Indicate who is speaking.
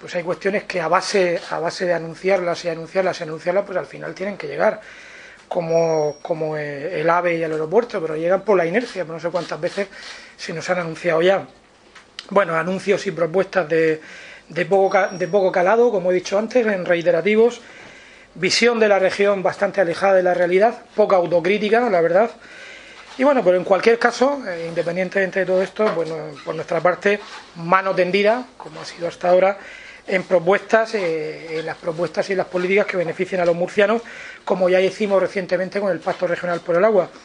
Speaker 1: pues hay cuestiones que a base de anunciarlas, pues al final tienen que llegar, como el AVE y el aeropuerto, pero llegan por la inercia, no sé cuántas veces se nos han anunciado ya. Bueno, anuncios y propuestas de poco calado, como he dicho antes, en reiterativos, visión de la región bastante alejada de la realidad, poca autocrítica, la verdad. Y bueno, pero en cualquier caso, independientemente de todo esto, bueno, por nuestra parte, mano tendida, como ha sido hasta ahora, en las propuestas y en las políticas que beneficien a los murcianos, como ya hicimos recientemente con el Pacto Regional por el Agua.